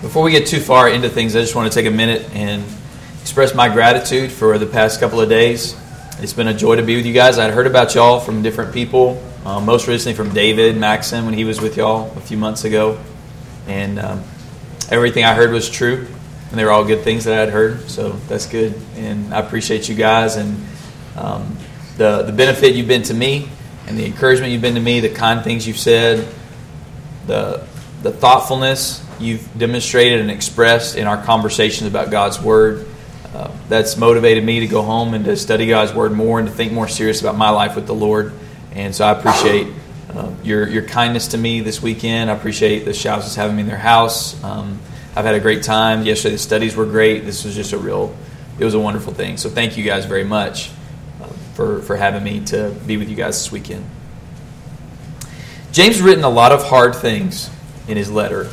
Before we get too far into things, I just want to take a minute and express my gratitude for the past couple of days. It's been a joy to be with you guys. I'd heard about y'all from different people, most recently from David Maxon when he was with y'all a few months ago. And everything I heard was true, and they were all good things that I had heard, so that's good. And I appreciate you guys and the benefit you've been to me and the encouragement you've been to me, the kind things you've said, the thoughtfulness you've demonstrated and expressed in our conversations about God's Word. That's motivated me to go home and to study God's Word more and to think more serious about my life with the Lord. And so I appreciate your kindness to me this weekend. I appreciate the Shouses having me in their house. I've had a great time. Yesterday the studies were great. This was just it was a wonderful thing. So thank you guys very much for having me to be with you guys this weekend. James has written a lot of hard things in his letter.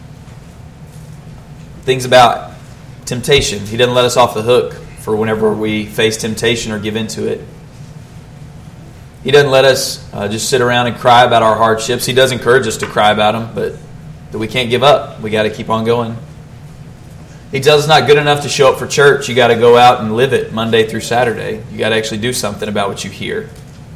Things about temptation. He doesn't let us off the hook for whenever we face temptation or give into it. He doesn't let us just sit around and cry about our hardships. He does encourage us to cry about them, but that we can't give up. We got to keep on going. He tells us not good enough to show up for church. You got to go out and live it Monday through Saturday. You got to actually do something about what you hear.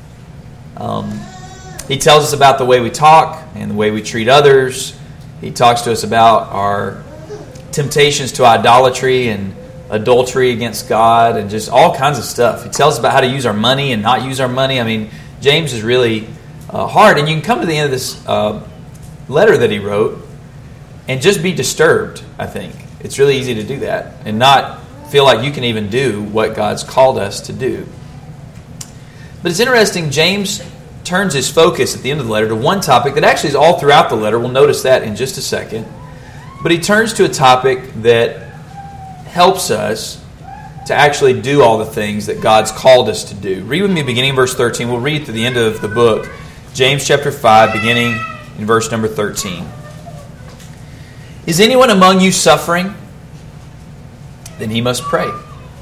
He tells us about the way we talk and the way we treat others. He talks to us about our temptations to idolatry and adultery against God and just all kinds of stuff. He tells us about how to use our money and not use our money. I mean, James is really hard. And you can come to the end of this letter that he wrote and just be disturbed, I think. It's really easy to do that and not feel like you can even do what God's called us to do. But it's interesting, James turns his focus at the end of the letter to one topic that actually is all throughout the letter. We'll notice that in just a second. But he turns to a topic that helps us to actually do all the things that God's called us to do. Read with me beginning in verse 13. We'll read to the end of the book, James chapter 5, beginning in verse number 13. Is anyone among you suffering? Then he must pray.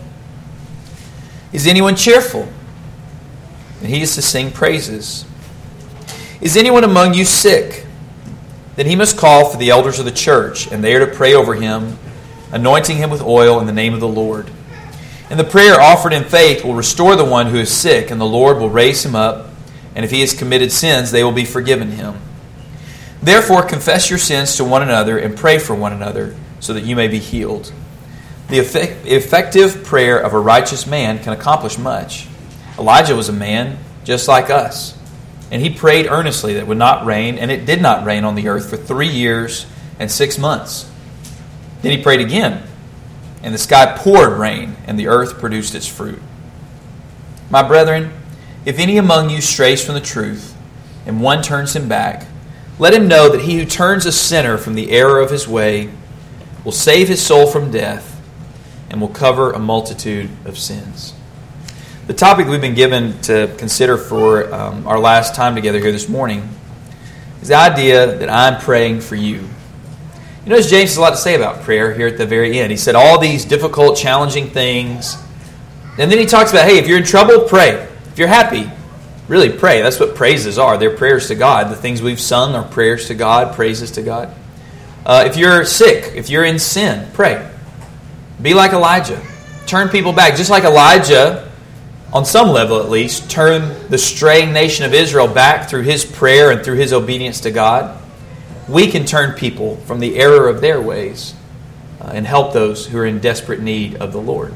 Is anyone cheerful? Then he is to sing praises. Is anyone among you sick? Then he must call for the elders of the church, and they are to pray over him, anointing him with oil in the name of the Lord. And the prayer offered in faith will restore the one who is sick, and the Lord will raise him up, and if he has committed sins, they will be forgiven him. Therefore, confess your sins to one another and pray for one another, so that you may be healed. The effective prayer of a righteous man can accomplish much. Elijah was a man just like us. And he prayed earnestly that it would not rain, and it did not rain on the earth for 3 years and 6 months. Then he prayed again, and the sky poured rain, and the earth produced its fruit. My brethren, if any among you strays from the truth, and one turns him back, let him know that he who turns a sinner from the error of his way will save his soul from death, and will cover a multitude of sins. The topic we've been given to consider for our last time together here this morning is the idea that I'm praying for you. You notice James has a lot to say about prayer here at the very end. He said all these difficult, challenging things. And then he talks about, hey, if you're in trouble, pray. If you're happy, really pray. That's what praises are. They're prayers to God. The things we've sung are prayers to God, praises to God. If you're sick, if you're in sin, pray. Be like Elijah. Turn people back. Just like Elijah, on some level at least, turn the straying nation of Israel back through his prayer and through his obedience to God. We can turn people from the error of their ways and help those who are in desperate need of the Lord.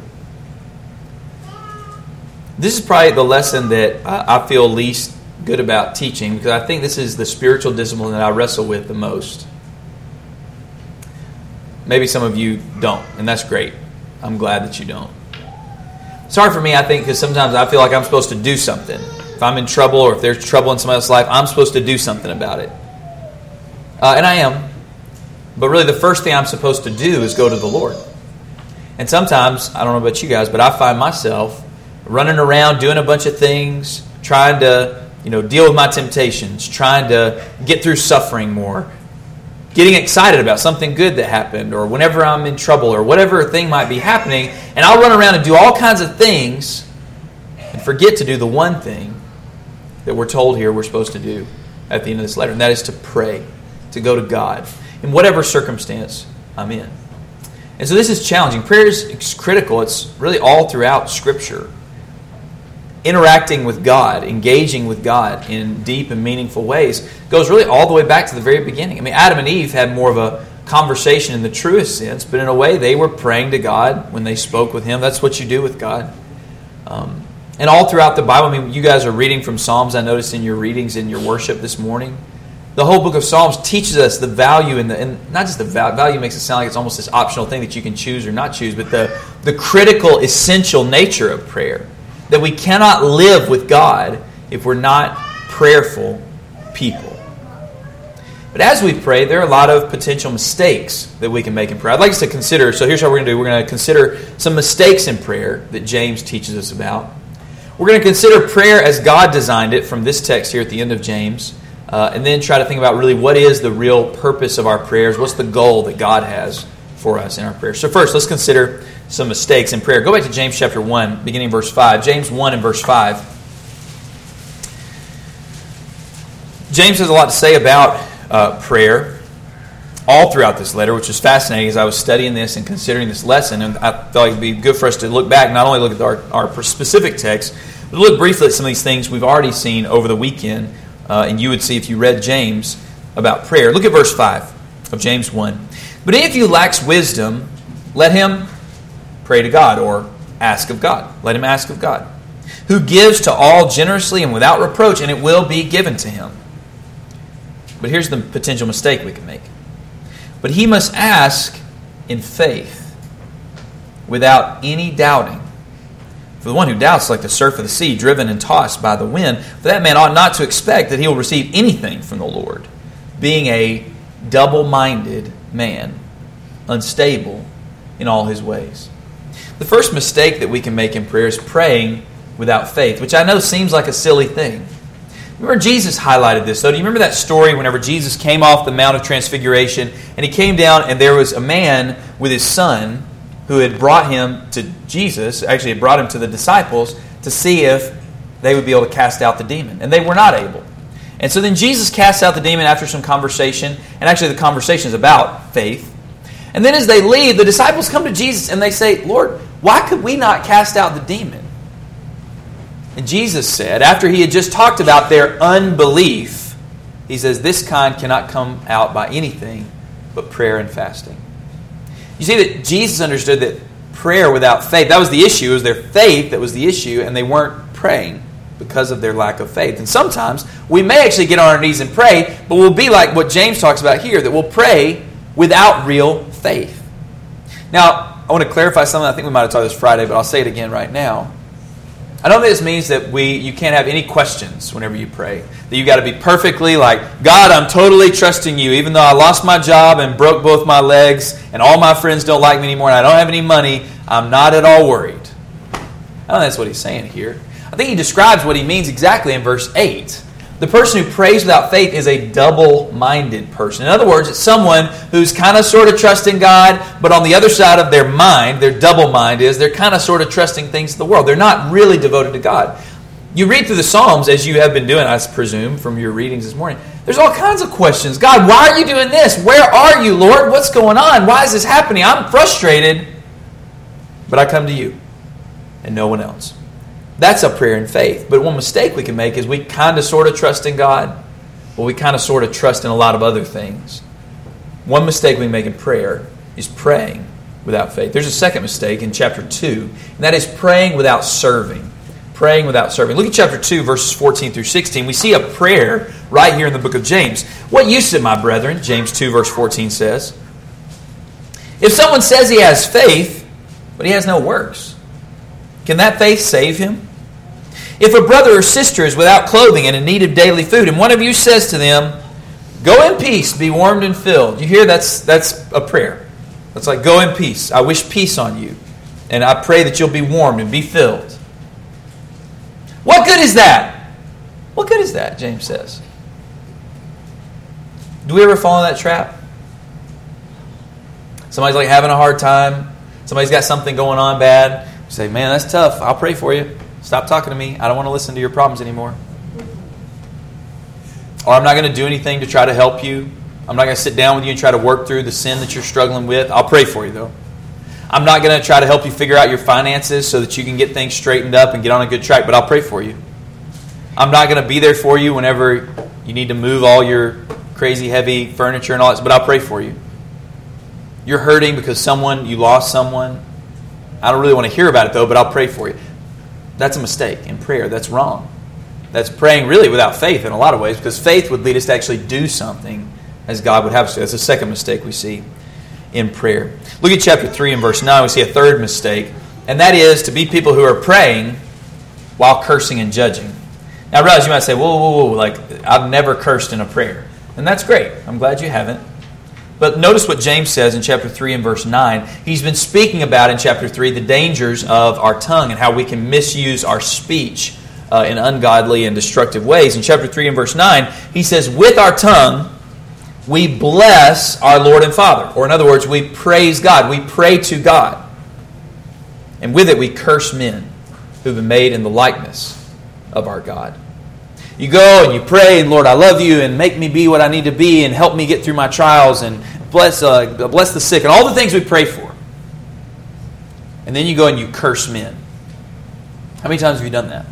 This is probably the lesson that I feel least good about teaching, because I think this is the spiritual discipline that I wrestle with the most. Maybe some of you don't, and that's great. I'm glad that you don't. It's hard for me, I think, because sometimes I feel like I'm supposed to do something. If I'm in trouble or if there's trouble in somebody else's life, I'm supposed to do something about it. And I am. But really the first thing I'm supposed to do is go to the Lord. And sometimes, I don't know about you guys, but I find myself running around doing a bunch of things, trying to deal with my temptations, trying to get through suffering more, getting excited about something good that happened, or whenever I'm in trouble, or whatever thing might be happening, and I'll run around and do all kinds of things and forget to do the one thing that we're told here we're supposed to do at the end of this letter, and that is to pray, to go to God in whatever circumstance I'm in. And so this is challenging. Prayer is critical. It's really all throughout Scripture. Interacting with God, engaging with God in deep and meaningful ways goes really all the way back to the very beginning. I mean, Adam and Eve had more of a conversation in the truest sense, but in a way they were praying to God when they spoke with Him. That's what you do with God. And all throughout the Bible, I mean, you guys are reading from Psalms, I noticed in your readings in your worship this morning. The whole book of Psalms teaches us the value, and not just the value makes it sound like it's almost this optional thing that you can choose or not choose, but the critical, essential nature of prayer. That we cannot live with God if we're not prayerful people. But as we pray, there are a lot of potential mistakes that we can make in prayer. I'd like us to consider, so here's what we're going to do. We're going to consider some mistakes in prayer that James teaches us about. We're going to consider prayer as God designed it from this text here at the end of James, and then try to think about really what is the real purpose of our prayers, what's the goal that God has for us in our prayers. So first, let's consider some mistakes in prayer. Go back to James chapter 1, beginning verse 5. James 1 and verse 5. James has a lot to say about prayer all throughout this letter, which is fascinating as I was studying this and considering this lesson. And I thought it would be good for us to look back, not only look at our specific text, but look briefly at some of these things we've already seen over the weekend, and you would see if you read James about prayer. Look at verse 5 of James 1. But if you lacks wisdom, let him pray to God, or ask of God. Let him ask of God, who gives to all generously and without reproach, and it will be given to him. But here's the potential mistake we can make. But he must ask in faith, without any doubting. For the one who doubts, like the surf of the sea, driven and tossed by the wind, for that man ought not to expect that he will receive anything from the Lord, being a double-minded man, unstable in all his ways. The first mistake that we can make in prayer is praying without faith, which I know seems like a silly thing. Remember, Jesus highlighted this, though. Do you remember that story whenever Jesus came off the Mount of Transfiguration, and he came down, and there was a man with his son who had brought him to Jesus, actually had brought him to the disciples, to see if they would be able to cast out the demon. And they were not able. And so then Jesus casts out the demon after some conversation, and actually the conversation is about faith. And then as they leave, the disciples come to Jesus and they say, Lord, why could we not cast out the demon? And Jesus said, after he had just talked about their unbelief, he says, this kind cannot come out by anything but prayer and fasting. You see that Jesus understood that prayer without faith, that was the issue. It was their faith that was the issue, and they weren't praying because of their lack of faith. And sometimes we may actually get on our knees and pray, but we'll be like what James talks about here, that we'll pray without real faith. Now, I want to clarify something. I think we might have taught this Friday, but I'll say it again right now. I don't think this means that you can't have any questions whenever you pray. That you got to be perfectly like, God, I'm totally trusting you. Even though I lost my job and broke both my legs and all my friends don't like me anymore and I don't have any money, I'm not at all worried. I don't think that's what he's saying here. I think he describes what he means exactly in verse 8. The person who prays without faith is a double-minded person. In other words, it's someone who's kind of sort of trusting God, but on the other side of their mind, their double mind is, they're kind of sort of trusting things of the world. They're not really devoted to God. You read through the Psalms, as you have been doing, I presume, from your readings this morning. There's all kinds of questions. God, why are you doing this? Where are you, Lord? What's going on? Why is this happening? I'm frustrated, but I come to you and no one else. That's a prayer in faith. But one mistake we can make is we kind of sort of trust in God, but we kind of sort of trust in a lot of other things. One mistake we make in prayer is praying without faith. There's a second mistake in chapter 2, and that is praying without serving. Praying without serving. Look at chapter 2, verses 14 through 16. We see a prayer right here in the book of James. What use it, my brethren? James 2, verse 14 says. If someone says he has faith, but he has no works, can that faith save him? If a brother or sister is without clothing and in need of daily food, and one of you says to them, go in peace, be warmed and filled. You hear that's a prayer. That's like, go in peace. I wish peace on you. And I pray that you'll be warmed and be filled. What good is that? What good is that, James says. Do we ever fall in that trap? Somebody's like having a hard time. Somebody's got something going on bad. You say, man, that's tough. I'll pray for you. Stop talking to me. I don't want to listen to your problems anymore. Or I'm not going to do anything to try to help you. I'm not going to sit down with you and try to work through the sin that you're struggling with. I'll pray for you, though. I'm not going to try to help you figure out your finances so that you can get things straightened up and get on a good track, but I'll pray for you. I'm not going to be there for you whenever you need to move all your crazy heavy furniture and all that, but I'll pray for you. You're hurting because you lost someone. I don't really want to hear about it, though, but I'll pray for you. That's a mistake in prayer. That's wrong. That's praying really without faith in a lot of ways, because faith would lead us to actually do something as God would have us to. That's the second mistake we see in prayer. Look at chapter 3 and verse 9. We see a third mistake, and that is to be people who are praying while cursing and judging. Now, I realize you might say, whoa, like, I've never cursed in a prayer. And that's great. I'm glad you haven't. But notice what James says in chapter 3 and verse 9. He's been speaking about in chapter 3 the dangers of our tongue and how we can misuse our speech in ungodly and destructive ways. In chapter 3 and verse 9, he says, with our tongue, we bless our Lord and Father. Or in other words, we praise God. We pray to God. And with it, we curse men who've been made in the likeness of our God. You go and you pray, and Lord, I love you, and make me be what I need to be, and help me get through my trials, and bless the sick, and all the things we pray for. And then you go and you curse men. How many times have you done that?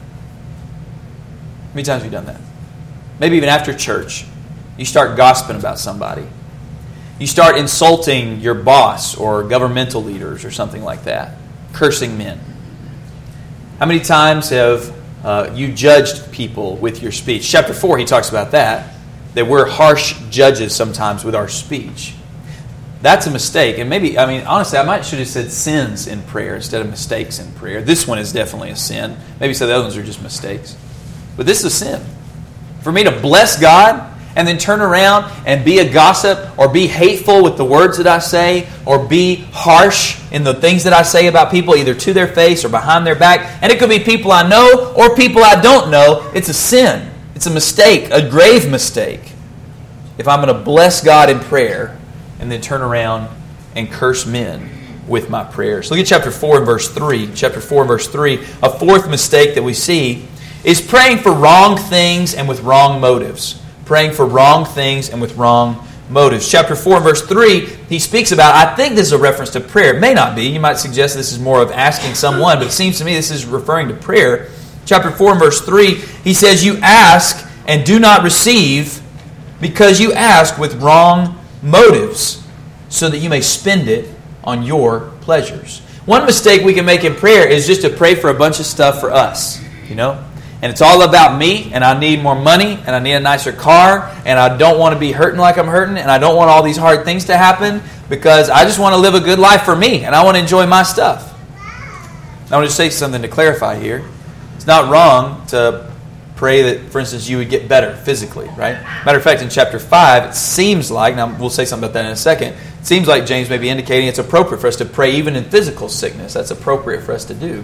How many times have you done that? Maybe even after church, you start gossiping about somebody. You start insulting your boss or governmental leaders or something like that. Cursing men. How many times have you judged people with your speech? Chapter 4, he talks about that we're harsh judges sometimes with our speech. That's a mistake. And honestly, I should have said sins in prayer instead of mistakes in prayer. This one is definitely a sin. Maybe some of the other ones are just mistakes. But this is a sin. For me to bless God and then turn around and be a gossip or be hateful with the words that I say or be harsh in the things that I say about people, either to their face or behind their back. And it could be people I know or people I don't know. It's a sin. It's a mistake, a grave mistake. If I'm going to bless God in prayer and then turn around and curse men with my prayers. Look at chapter 4 and verse 3. Chapter 4 and verse 3, a fourth mistake that we see is praying for wrong things and with wrong motives. Praying for wrong things and with wrong motives. Chapter 4 and verse 3, he speaks about, I think this is a reference to prayer. It may not be. You might suggest this is more of asking someone, but it seems to me this is referring to prayer. Chapter 4 and verse 3, he says, you ask and do not receive because you ask with wrong motives so that you may spend it on your pleasures. One mistake we can make in prayer is just to pray for a bunch of stuff for us, And it's all about me, and I need more money, and I need a nicer car, and I don't want to be hurting like I'm hurting, and I don't want all these hard things to happen because I just want to live a good life for me, and I want to enjoy my stuff. I want to say something to clarify here. It's not wrong to pray that, for instance, you would get better physically, right? Matter of fact, in chapter 5, it seems like, now we'll say something about that in a second, it seems like James may be indicating it's appropriate for us to pray even in physical sickness. That's appropriate for us to do.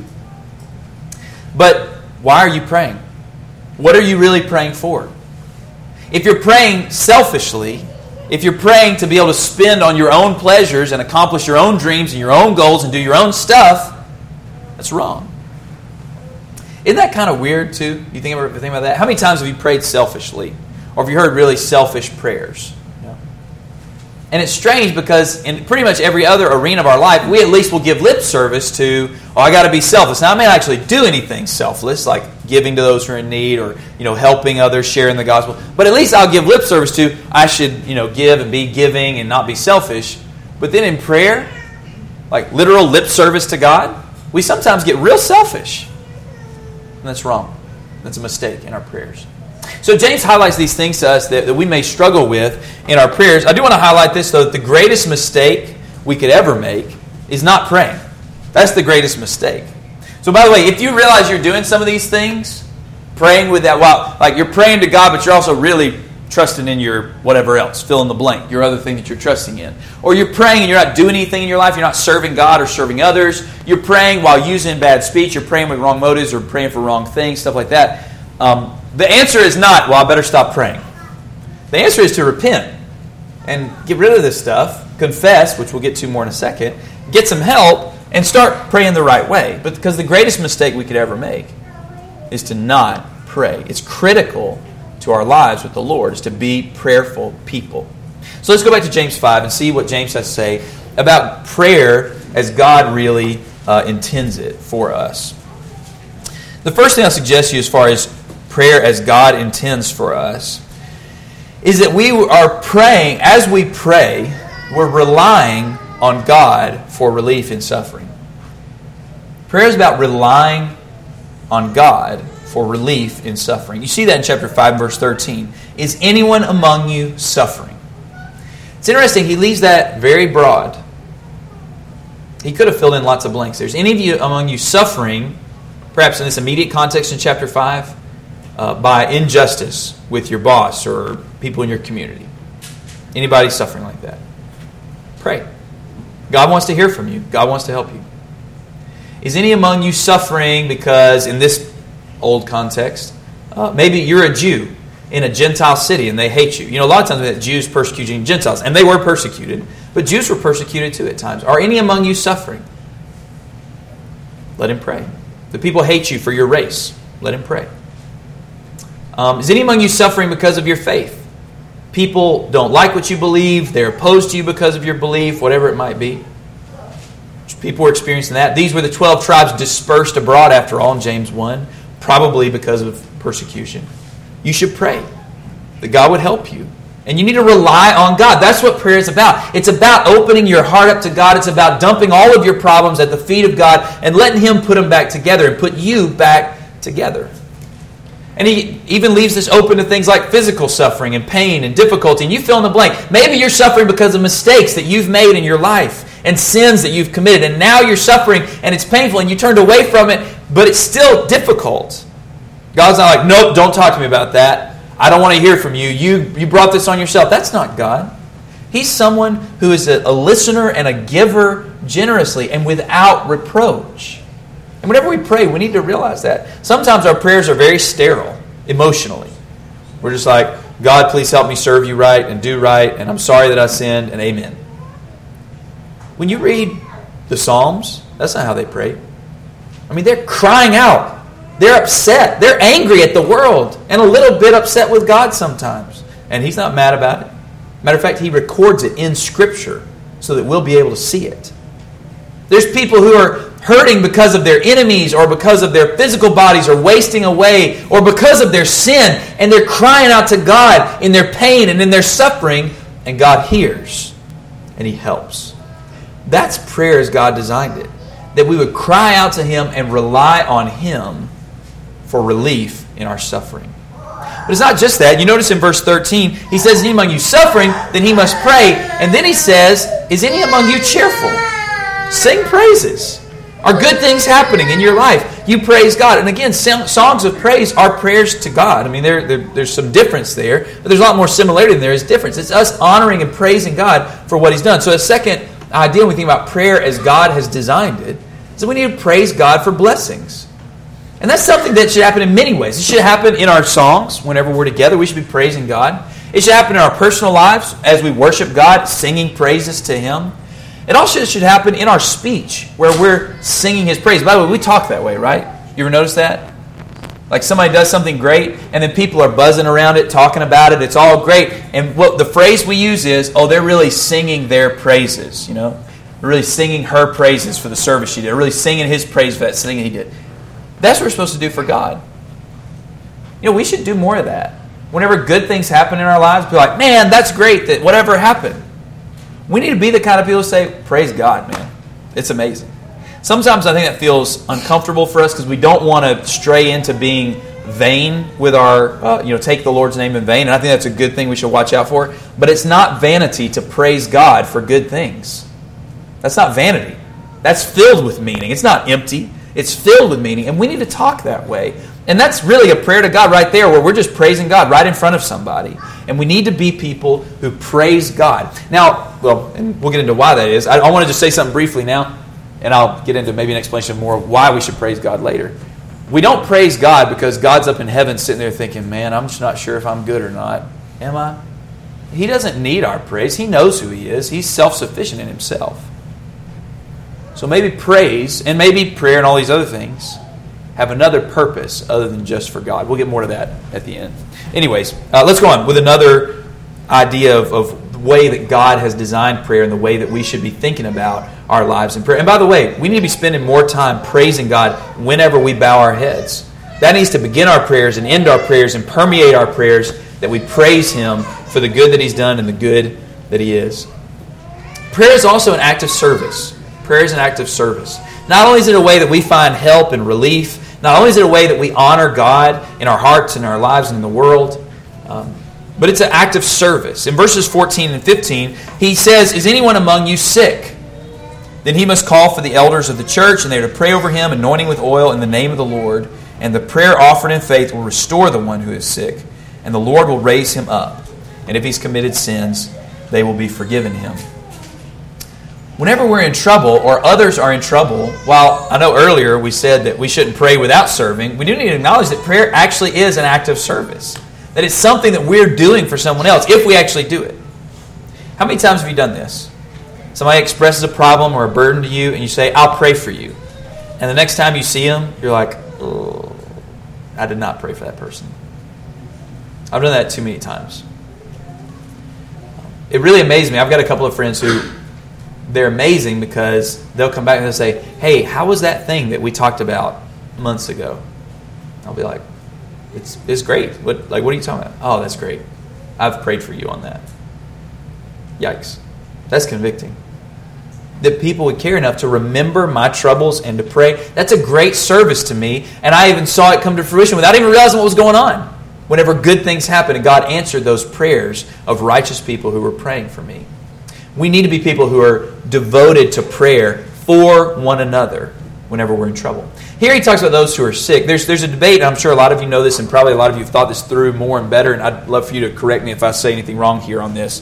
But why are you praying? What are you really praying for? If you're praying selfishly, if you're praying to be able to spend on your own pleasures and accomplish your own dreams and your own goals and do your own stuff, that's wrong. Isn't that kind of weird too? You think about that? How many times have you prayed selfishly? Or have you heard really selfish prayers? And it's strange because in pretty much every other arena of our life, we at least will give lip service to, I got to be selfless. Now, I may not actually do anything selfless, like giving to those who are in need or, helping others, sharing the gospel. But at least I'll give lip service to, I should, give and be giving and not be selfish. But then in prayer, like literal lip service to God, we sometimes get real selfish. And that's wrong. That's a mistake in our prayers. So James highlights these things to us that we may struggle with in our prayers. I do want to highlight this, though, that the greatest mistake we could ever make is not praying. That's the greatest mistake. So by the way, if you realize you're doing some of these things, praying with that, like you're praying to God, but you're also really trusting in your whatever else, fill in the blank, your other thing that you're trusting in. Or you're praying and you're not doing anything in your life, you're not serving God or serving others. You're praying while using bad speech, you're praying with wrong motives or praying for wrong things, stuff like that. The answer is not, I better stop praying. The answer is to repent and get rid of this stuff, confess, which we'll get to more in a second, get some help, and start praying the right way. But because the greatest mistake we could ever make is to not pray. It's critical to our lives with the Lord is to be prayerful people. So let's go back to James 5 and see what James has to say about prayer as God really intends it for us. The first thing I'll suggest to you as far as prayer as God intends for us is that we are praying, as we pray, we're relying on God for relief in suffering. Prayer is about relying on God for relief in suffering. You see that in chapter 5, verse 13. Is anyone among you suffering? It's interesting, he leaves that very broad. He could have filled in lots of blanks. There's any of you among you suffering, perhaps in this immediate context in chapter 5, by injustice with your boss or people in your community. Anybody suffering like that? Pray. God wants to hear from you. God wants to help you. Is any among you suffering because, in this old context, maybe you're a Jew in a Gentile city and they hate you. You know, a lot of times that Jews persecuting Gentiles, and they were persecuted, but Jews were persecuted too at times. Are any among you suffering? Let him pray. The people hate you for your race. Let him pray. Is any among you suffering because of your faith? People don't like what you believe. They're opposed to you because of your belief, whatever it might be. People were experiencing that. These were the 12 tribes dispersed abroad, after all, in James 1, probably because of persecution. You should pray that God would help you. And you need to rely on God. That's what prayer is about. It's about opening your heart up to God. It's about dumping all of your problems at the feet of God and letting Him put them back together and put you back together. And he even leaves this open to things like physical suffering and pain and difficulty. And you fill in the blank. Maybe you're suffering because of mistakes that you've made in your life and sins that you've committed. And now you're suffering and it's painful and you turned away from it, but it's still difficult. God's not like, nope, don't talk to me about that. I don't want to hear from you. You brought this on yourself. That's not God. He's someone who is a listener and a giver generously and without reproach. And whenever we pray, we need to realize that. Sometimes our prayers are very sterile, emotionally. We're just like, God, please help me serve you right and do right, and I'm sorry that I sinned, and amen. When you read the Psalms, that's not how they pray. I mean, they're crying out. They're upset. They're angry at the world and a little bit upset with God sometimes. And He's not mad about it. Matter of fact, He records it in Scripture so that we'll be able to see it. There's people who are hurting because of their enemies or because of their physical bodies are wasting away or because of their sin, and they're crying out to God in their pain and in their suffering, and God hears and He helps. That's prayer as God designed it. That we would cry out to Him and rely on Him for relief in our suffering. But it's not just that. You notice in verse 13, he says, is any among you suffering? Then he must pray. And then he says, is any among you cheerful? Sing praises. Are good things happening in your life? You praise God. And again, songs of praise are prayers to God. I mean, there's some difference there, but there's a lot more similarity than there is difference. It's us honoring and praising God for what He's done. So a second idea when we think about prayer as God has designed it is that we need to praise God for blessings. And that's something that should happen in many ways. It should happen in our songs whenever we're together. We should be praising God. It should happen in our personal lives as we worship God, singing praises to Him. It also should happen in our speech where we're singing His praise. By the way, we talk that way, right? You ever notice that? Like somebody does something great and then people are buzzing around it, talking about it. It's all great. And what the phrase we use is, oh, they're really singing their praises, you know? They're really singing her praises for the service she did. They're really singing His praise for that singing He did. That's what we're supposed to do for God. You know, we should do more of that. Whenever good things happen in our lives, be like, man, that's great that whatever happened. We need to be the kind of people who say, praise God, man. It's amazing. Sometimes I think that feels uncomfortable for us because we don't want to stray into being vain with our, take the Lord's name in vain. And I think that's a good thing we should watch out for. But it's not vanity to praise God for good things. That's not vanity. That's filled with meaning. It's not empty. It's filled with meaning. And we need to talk that way. And that's really a prayer to God right there where we're just praising God right in front of somebody. And we need to be people who praise God. Now, and we'll get into why that is. I want to just say something briefly now, and I'll get into maybe an explanation more of why we should praise God later. We don't praise God because God's up in heaven sitting there thinking, man, I'm just not sure if I'm good or not. Am I? He doesn't need our praise. He knows who He is. He's self-sufficient in Himself. So maybe praise, and maybe prayer and all these other things have another purpose other than just for God. We'll get more to that at the end. Anyways, let's go on with another idea of the way that God has designed prayer and the way that we should be thinking about our lives in prayer. And by the way, we need to be spending more time praising God whenever we bow our heads. That needs to begin our prayers and end our prayers and permeate our prayers, that we praise Him for the good that He's done and the good that He is. Prayer is also an act of service. Prayer is an act of service. Not only is it a way that we find help and relief, not only is it a way that we honor God in our hearts and our lives and in the world, but it's an act of service. In verses 14 and 15, he says, "Is anyone among you sick? Then he must call for the elders of the church, and they are to pray over him, anointing with oil in the name of the Lord. And the prayer offered in faith will restore the one who is sick, and the Lord will raise him up. And if he's committed sins, they will be forgiven him." Whenever we're in trouble or others are in trouble, while I know earlier we said that we shouldn't pray without serving, we do need to acknowledge that prayer actually is an act of service. That it's something that we're doing for someone else, if we actually do it. How many times have you done this? Somebody expresses a problem or a burden to you, and you say, "I'll pray for you." And the next time you see them, you're like, "Oh, I did not pray for that person." I've done that too many times. It really amazes me. I've got a couple of friends who, they're amazing because they'll come back and they'll say, "Hey, how was that thing that we talked about months ago?" I'll be like, It's great. What are you talking about? "Oh, that's great. I've prayed for you on that." Yikes. That's convicting. That people would care enough to remember my troubles and to pray. That's a great service to me. And I even saw it come to fruition without even realizing what was going on. Whenever good things happened and God answered those prayers of righteous people who were praying for me. We need to be people who are devoted to prayer for one another whenever we're in trouble. Here he talks about those who are sick. There's a debate, I'm sure a lot of you know this, and probably a lot of you have thought this through more and better, and I'd love for you to correct me if I say anything wrong here on this.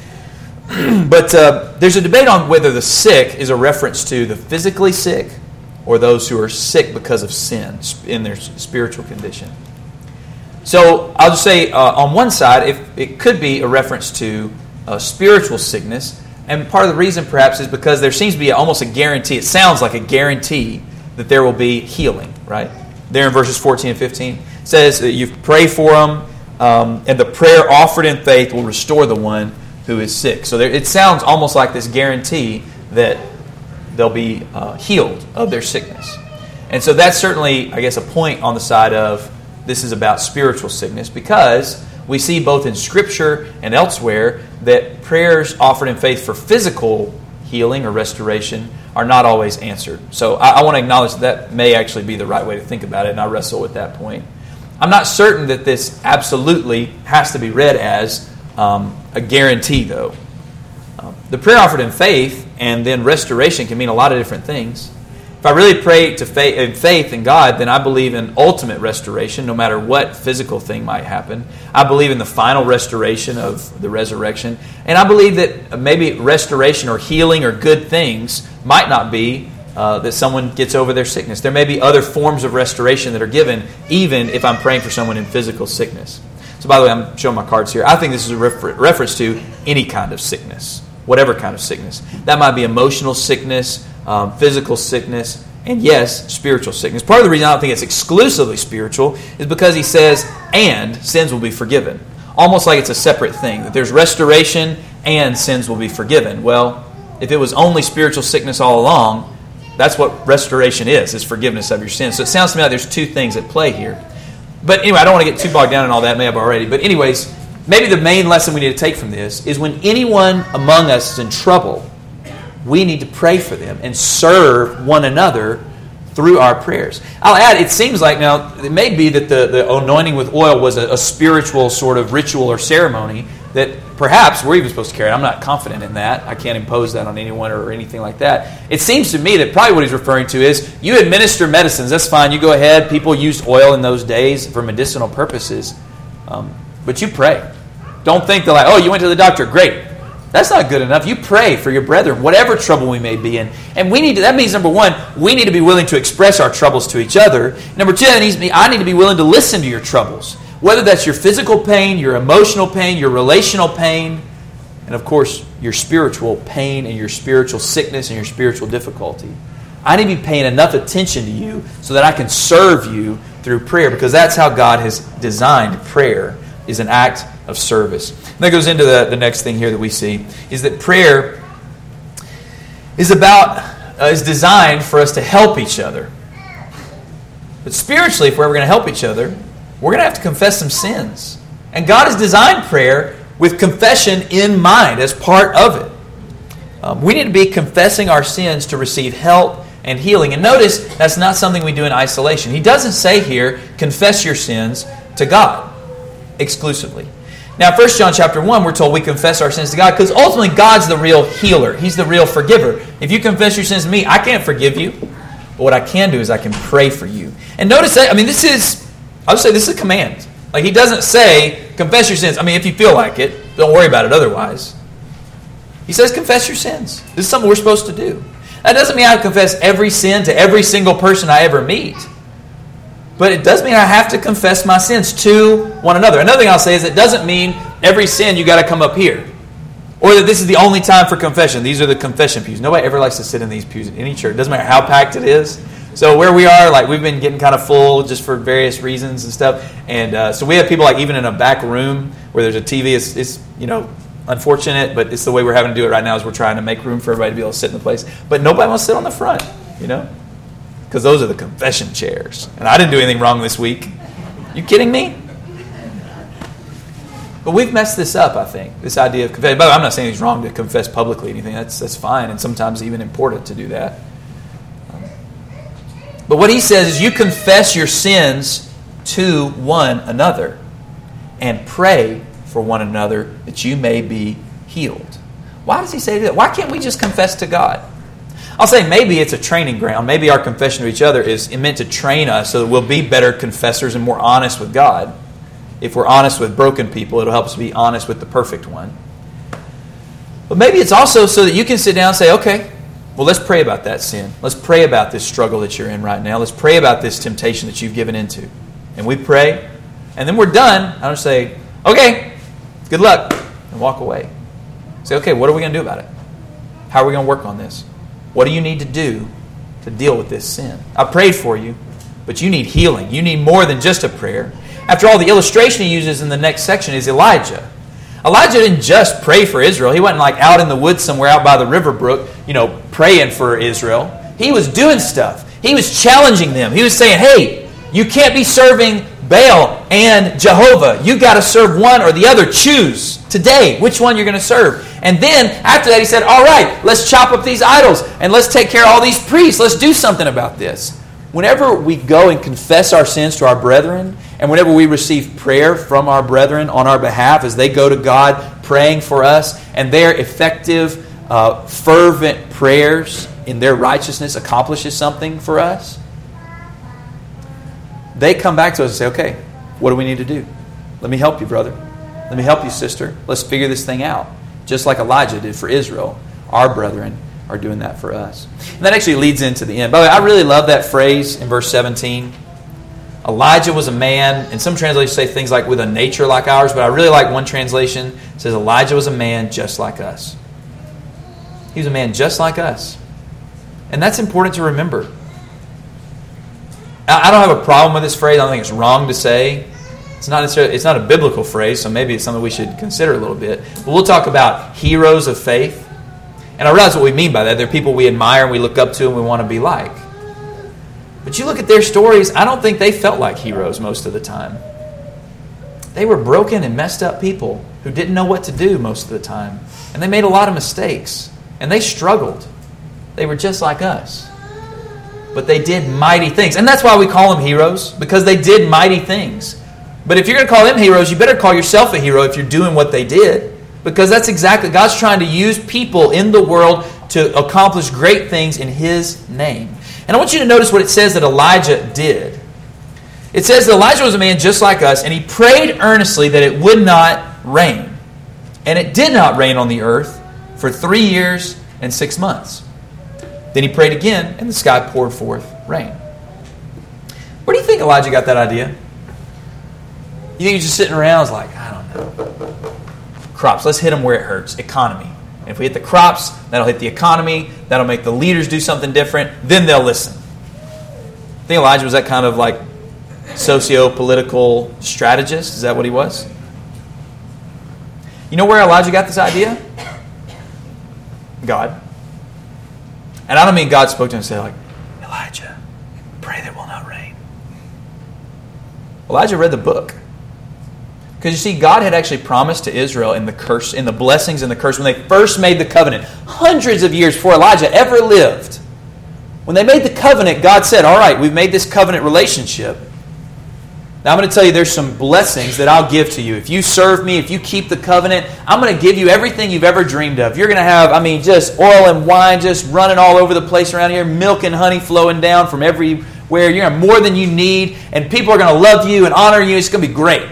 But there's a debate on whether the sick is a reference to the physically sick or those who are sick because of sin in their spiritual condition. So I'll just say on one side, it could be a reference to spiritual sickness, and part of the reason perhaps is because there seems to be almost a guarantee, it sounds like a guarantee that there will be healing, right? There in verses 14 and 15, it says that you pray for them, and the prayer offered in faith will restore the one who is sick. So it sounds almost like this guarantee that they'll be healed of their sickness. And so that's certainly, I guess, a point on the side of this is about spiritual sickness, because we see both in Scripture and elsewhere that prayers offered in faith for physical healing or restoration are not always answered. So I want to acknowledge that may actually be the right way to think about it, and I wrestle with that point. I'm not certain that this absolutely has to be read as a guarantee, though. The prayer offered in faith and then restoration can mean a lot of different things. If I really pray in faith in God, then I believe in ultimate restoration, no matter what physical thing might happen. I believe in the final restoration of the resurrection. And I believe that maybe restoration or healing or good things might not be that someone gets over their sickness. There may be other forms of restoration that are given, even if I'm praying for someone in physical sickness. So by the way, I'm showing my cards here. I think this is a reference to any kind of sickness, whatever kind of sickness. That might be emotional sickness, physical sickness, and yes, spiritual sickness. Part of the reason I don't think it's exclusively spiritual is because he says, and sins will be forgiven. Almost like it's a separate thing, that there's restoration and sins will be forgiven. Well, if it was only spiritual sickness all along, that's what restoration is forgiveness of your sins. So it sounds to me like there's two things at play here. But anyway, I don't want to get too bogged down in all that, may have already. But anyways, maybe the main lesson we need to take from this is when anyone among us is in trouble, we need to pray for them and serve one another through our prayers. I'll add, it seems like now, it may be that the anointing with oil was a spiritual sort of ritual or ceremony that perhaps we're even supposed to carry. I'm not confident in that. I can't impose that on anyone or anything like that. It seems to me that probably what he's referring to is you administer medicines. That's fine. You go ahead. People used oil in those days for medicinal purposes. But you pray. Don't think that like, oh, you went to the doctor. Great. That's not good enough. You pray for your brethren, whatever trouble we may be in. And we need to, that means, number one, we need to be willing to express our troubles to each other. Number two, I need to be willing to listen to your troubles. Whether that's your physical pain, your emotional pain, your relational pain, and of course, your spiritual pain and your spiritual sickness and your spiritual difficulty. I need to be paying enough attention to you so that I can serve you through prayer, because that's how God has designed prayer is an act of service. And that goes into the next thing here that we see, is that prayer is designed for us to help each other. But spiritually, if we're ever going to help each other, we're going to have to confess some sins. And God has designed prayer with confession in mind as part of it. We need to be confessing our sins to receive help and healing. And notice, that's not something we do in isolation. He doesn't say here, confess your sins to God exclusively. Now, 1 John chapter 1, we're told we confess our sins to God because ultimately God's the real healer. He's the real forgiver. If you confess your sins to me, I can't forgive you. But what I can do is I can pray for you. And notice that, I would say this is a command. Like, he doesn't say, confess your sins. If you feel like it, don't worry about it otherwise. He says, confess your sins. This is something we're supposed to do. That doesn't mean I confess every sin to every single person I ever meet. But it does mean I have to confess my sins to one another. Another thing I'll say is it doesn't mean every sin you got to come up here. Or that this is the only time for confession. These are the confession pews. Nobody ever likes to sit in these pews in any church. It doesn't matter how packed it is. So where we are, we've been getting kind of full just for various reasons and stuff. And so we have people even in a back room where there's a TV. It's unfortunate, but it's the way we're having to do it right now is we're trying to make room for everybody to be able to sit in the place. But nobody wants to sit on the front, because those are the confession chairs. And I didn't do anything wrong this week. You kidding me? But we've messed this up, I think, this idea of confession. But I'm not saying it's wrong to confess publicly or anything. That's fine, and sometimes even important to do that. But what he says is you confess your sins to one another and pray for one another that you may be healed. Why does he say that? Why can't we just confess to God? I'll say maybe it's a training ground. Maybe our confession to each other is meant to train us so that we'll be better confessors and more honest with God. If we're honest with broken people, it'll help us be honest with the perfect one. But maybe it's also so that you can sit down and say, okay, well, let's pray about that sin. Let's pray about this struggle that you're in right now. Let's pray about this temptation that you've given into. And we pray, and then we're done. I don't say, okay, good luck, and walk away. Say, okay, what are we going to do about it? How are we going to work on this? What do you need to do to deal with this sin? I prayed for you, but you need healing. You need more than just a prayer. After all, the illustration he uses in the next section is Elijah. Elijah didn't just pray for Israel. He wasn't out in the woods somewhere out by the river brook, praying for Israel. He was doing stuff. He was challenging them. He was saying, hey, you can't be serving Baal and Jehovah. You got to serve one or the other. Choose today which one you're going to serve. And then after that he said, all right, let's chop up these idols and let's take care of all these priests. Let's do something about this. Whenever we go and confess our sins to our brethren, and whenever we receive prayer from our brethren on our behalf as they go to God praying for us, and their effective, fervent prayers in their righteousness accomplishes something for us, they come back to us and say, okay, what do we need to do? Let me help you, brother. Let me help you, sister. Let's figure this thing out. Just like Elijah did for Israel, our brethren are doing that for us. And that actually leads into the end. By the way, I really love that phrase in verse 17. Elijah was a man, and some translations say things like with a nature like ours, but I really like one translation that says Elijah was a man just like us. He was a man just like us. And that's important to remember. I don't have a problem with this phrase. I don't think it's wrong to say. It's not a biblical phrase, so maybe it's something we should consider a little bit. But we'll talk about heroes of faith. And I realize what we mean by that. They're people we admire and we look up to and we want to be like. But you look at their stories, I don't think they felt like heroes most of the time. They were broken and messed up people who didn't know what to do most of the time. And they made a lot of mistakes. And they struggled. They were just like us. But they did mighty things. And that's why we call them heroes, because they did mighty things. But if you're going to call them heroes, you better call yourself a hero if you're doing what they did. Because that's exactly, God's trying to use people in the world to accomplish great things in His name. And I want you to notice what it says that Elijah did. It says that Elijah was a man just like us, and he prayed earnestly that it would not rain. And it did not rain on the earth for 3 years and 6 months. Then he prayed again, and the sky poured forth rain. Where do you think Elijah got that idea? You think he's just sitting around, was like, I don't know. Crops, let's hit them where it hurts. Economy. And if we hit the crops, that'll hit the economy. That'll make the leaders do something different. Then they'll listen. I think Elijah was that kind of socio-political strategist. Is that what he was? You know where Elijah got this idea? God. And I don't mean God spoke to him and said, like, Elijah, pray that it will not rain. Elijah read the book. Because you see, God had actually promised to Israel in the blessings and the curse, when they first made the covenant, hundreds of years before Elijah ever lived. When they made the covenant, God said, all right, we've made this covenant relationship. Now I'm going to tell you there's some blessings that I'll give to you. If you serve me, if you keep the covenant, I'm going to give you everything you've ever dreamed of. You're going to have, just oil and wine just running all over the place around here, milk and honey flowing down from everywhere. You're going to have more than you need, and people are going to love you and honor you. It's going to be great.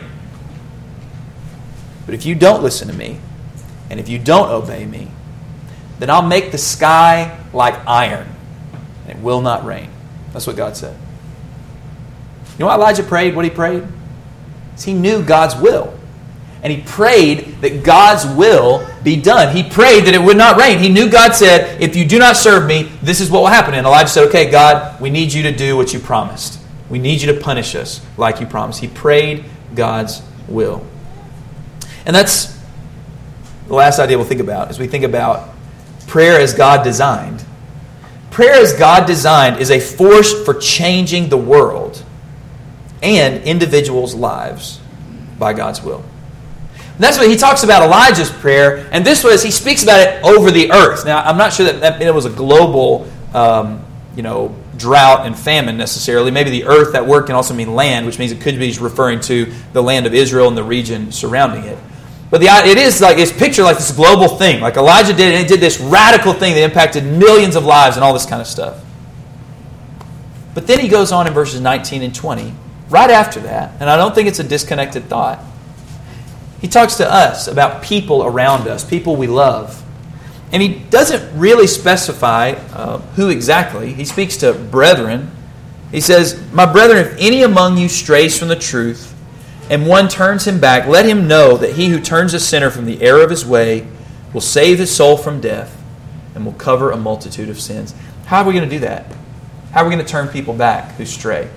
But if you don't listen to me, and if you don't obey me, then I'll make the sky like iron, and it will not rain. That's what God said. You know why Elijah prayed what he prayed? Because he knew God's will. And he prayed that God's will be done. He prayed that it would not rain. He knew God said, if you do not serve me, this is what will happen. And Elijah said, okay, God, we need you to do what you promised. We need you to punish us like you promised. He prayed God's will. And that's the last idea we'll think about as we think about prayer as God designed. Prayer as God designed is a force for changing the world and individuals' lives by God's will. And that's what he talks about Elijah's prayer, and this was, he speaks about it over the earth. Now, I'm not sure that it was a global, drought and famine necessarily. Maybe the earth, that word can also mean land, which means it could be referring to the land of Israel and the region surrounding it. But it's pictured like this global thing, like Elijah did, and it did this radical thing that impacted millions of lives and all this kind of stuff. But then he goes on in verses 19 and 20, right after that, and I don't think it's a disconnected thought. He talks to us about people around us, people we love. And he doesn't really specify who exactly. He speaks to brethren. He says, my brethren, if any among you strays from the truth, and one turns him back, let him know that he who turns a sinner from the error of his way will save his soul from death and will cover a multitude of sins. How are we going to do that? How are we going to turn people back who stray?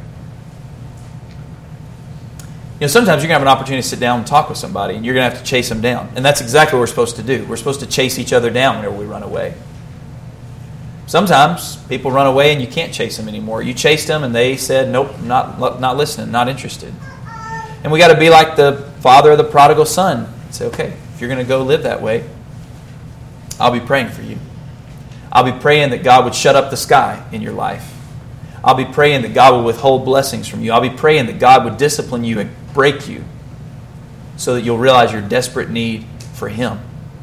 Sometimes you're going to have an opportunity to sit down and talk with somebody, and you're going to have to chase them down. And that's exactly what we're supposed to do. We're supposed to chase each other down whenever we run away. Sometimes people run away and you can't chase them anymore. You chased them and they said, nope, not listening, not interested. And we got to be like the father of the prodigal son and say, okay, if you're going to go live that way, I'll be praying for you. I'll be praying that God would shut up the sky in your life. I'll be praying that God will withhold blessings from you. I'll be praying that God would discipline you and break you so that you'll realize your desperate need for Him.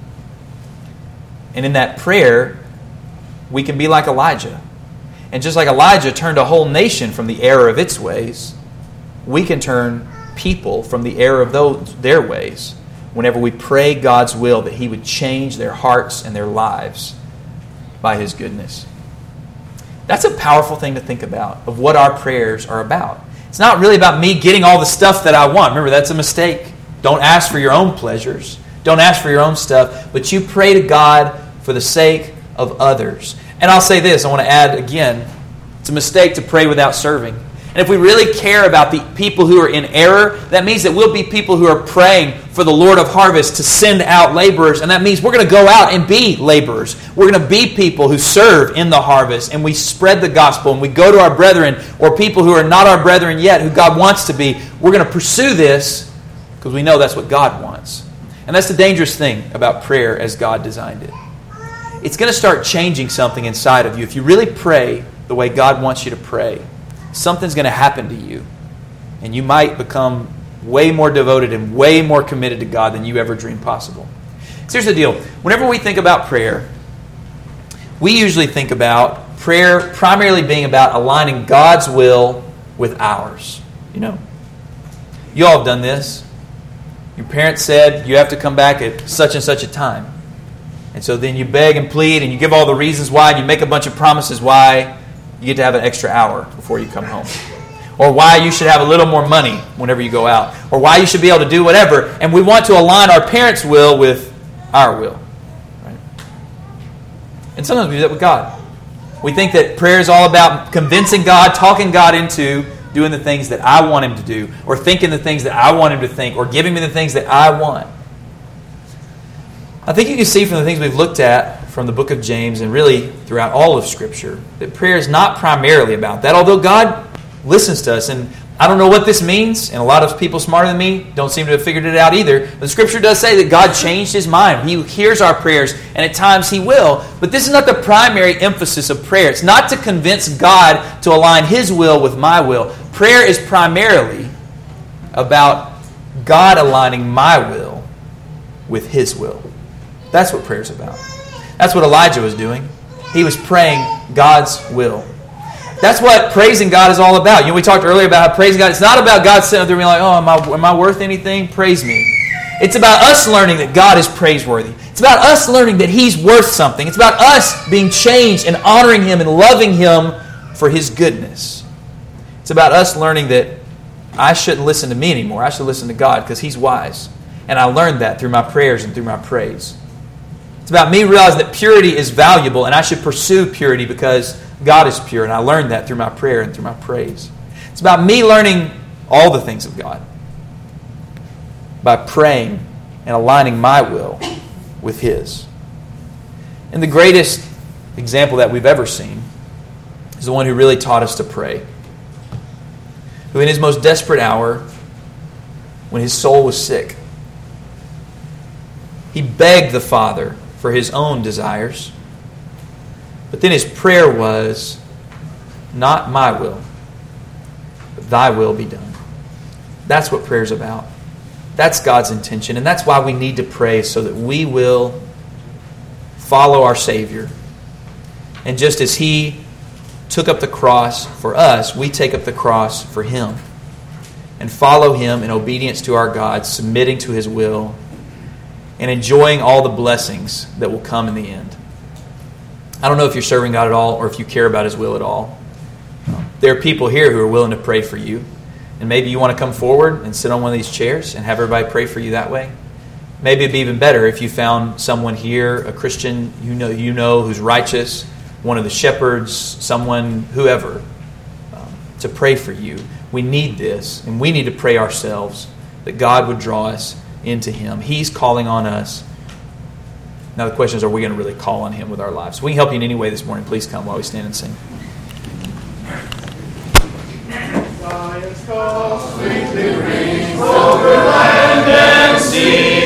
And in that prayer, we can be like Elijah. And just like Elijah turned a whole nation from the error of its ways, we can turn people from the error of their ways whenever we pray God's will that He would change their hearts and their lives by His goodness. That's a powerful thing to think about, of what our prayers are about. It's not really about me getting all the stuff that I want. Remember, that's a mistake. Don't ask for your own pleasures. Don't ask for your own stuff. But you pray to God for the sake of others. And I'll say this, I want to add again, it's a mistake to pray without serving. And if we really care about the people who are in error, that means that we'll be people who are praying for the Lord of harvest to send out laborers. And that means we're going to go out and be laborers. We're going to be people who serve in the harvest. And we spread the gospel. And we go to our brethren or people who are not our brethren yet, who God wants to be. We're going to pursue this because we know that's what God wants. And that's the dangerous thing about prayer as God designed it. It's going to start changing something inside of you. If you really pray the way God wants you to pray, something's going to happen to you. And you might become way more devoted and way more committed to God than you ever dreamed possible. So here's the deal. Whenever we think about prayer, we usually think about prayer primarily being about aligning God's will with ours. You all have done this. Your parents said you have to come back at such and such a time. And so then you beg and plead and you give all the reasons why and you make a bunch of promises why you get to have an extra hour before you come home. Or why you should have a little more money whenever you go out. Or why you should be able to do whatever. And we want to align our parents' will with our will. Right? And sometimes we do that with God. We think that prayer is all about convincing God, talking God into doing the things that I want Him to do. Or thinking the things that I want Him to think. Or giving me the things that I want. I think you can see from the things we've looked at from the book of James and really throughout all of Scripture that prayer is not primarily about that, although God listens to us. And I don't know what this means, and a lot of people smarter than me don't seem to have figured it out either. But the Scripture does say that God changed His mind. He hears our prayers, and at times He will. But this is not the primary emphasis of prayer. It's not to convince God to align His will with my will. Prayer is primarily about God aligning my will with His will. That's what prayer is about. That's what Elijah was doing. He was praying God's will. That's what praising God is all about. We talked earlier about how praising God, it's not about God sitting up there being like, oh, am I worth anything? Praise me. It's about us learning that God is praiseworthy. It's about us learning that He's worth something. It's about us being changed and honoring Him and loving Him for His goodness. It's about us learning that I shouldn't listen to me anymore. I should listen to God because He's wise. And I learned that through my prayers and through my praise. It's about me realizing that purity is valuable and I should pursue purity because God is pure, and I learned that through my prayer and through my praise. It's about me learning all the things of God by praying and aligning my will with His. And the greatest example that we've ever seen is the one who really taught us to pray, who in his most desperate hour, when his soul was sick, he begged the Father for his own desires. But then his prayer was, not my will, but thy will be done. That's what prayer is about. That's God's intention. And that's why we need to pray, so that we will follow our Savior. And just as He took up the cross for us, we take up the cross for Him. And follow Him in obedience to our God, submitting to His will, and enjoying all the blessings that will come in the end. I don't know if you're serving God at all or if you care about His will at all. There are people here who are willing to pray for you. And maybe you want to come forward and sit on one of these chairs and have everybody pray for you that way. Maybe it'd be even better if you found someone here, a Christian you know who's righteous, one of the shepherds, someone, whoever, to pray for you. We need this, and we need to pray ourselves that God would draw us into Him. He's calling on us. Now the question is, are we going to really call on Him with our lives? If we can help you in any way this morning, please come while we stand and sing. Zion's call, sweetly rings over land and sea.